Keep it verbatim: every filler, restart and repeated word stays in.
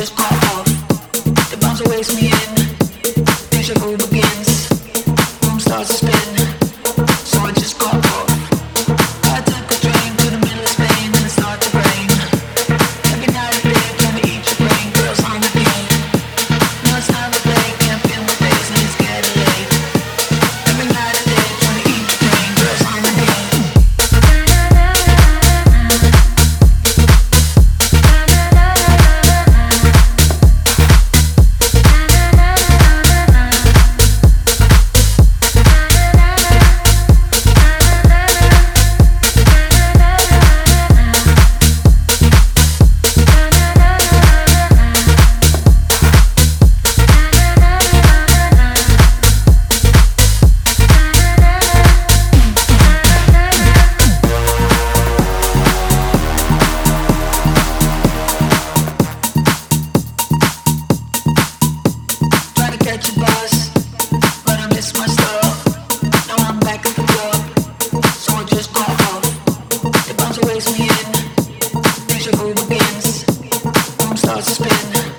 just got off. The bouncer wakes me in. Deja vu begins. Room starts to spin. So I just got off. I took a train to the middle of Spain and it started to rain. Every night I day trying to eat your brain. Girls on the game. Now it's time to play. Can't feel my face and it's getting late. Every night I day trying to eat your brain. Girls on the game. Catch a bus, but I missed my stop. Now I'm back at the club, so I just got off. The bouncer wakes me in. Deja vu begins. Room starts to spin.